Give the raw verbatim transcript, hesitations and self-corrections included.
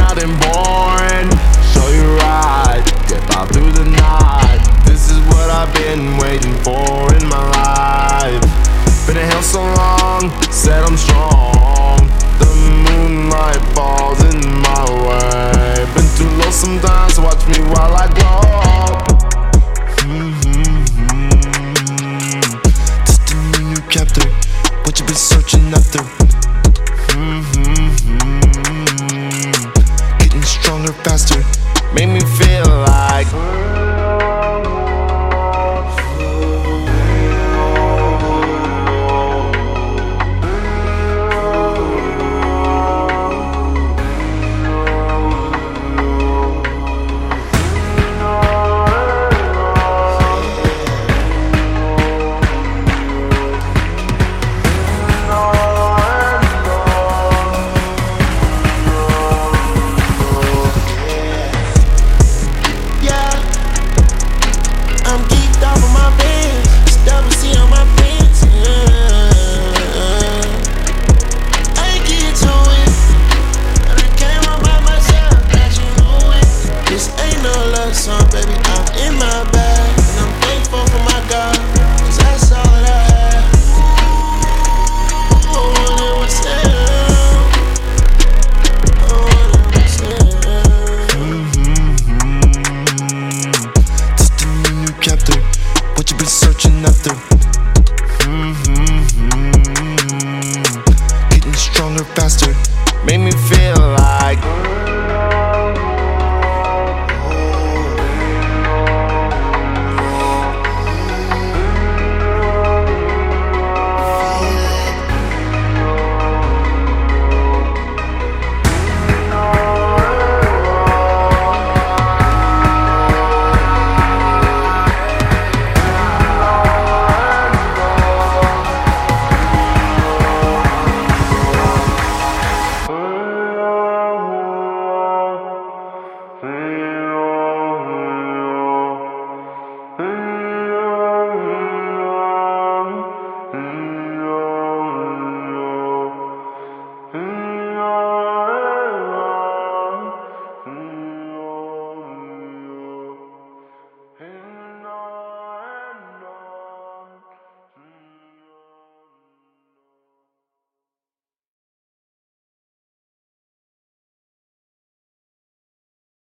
nothing boring. Show you right, get by through the night. This is what I've been waiting for in my life. Been in hell so long, said I'm strong. The moonlight falls in my way. Been too low sometimes, so watch me while I glow. Mm-hmm. Just a new chapter, what you been searching after. Mm-hmm. Getting stronger faster, make me feel like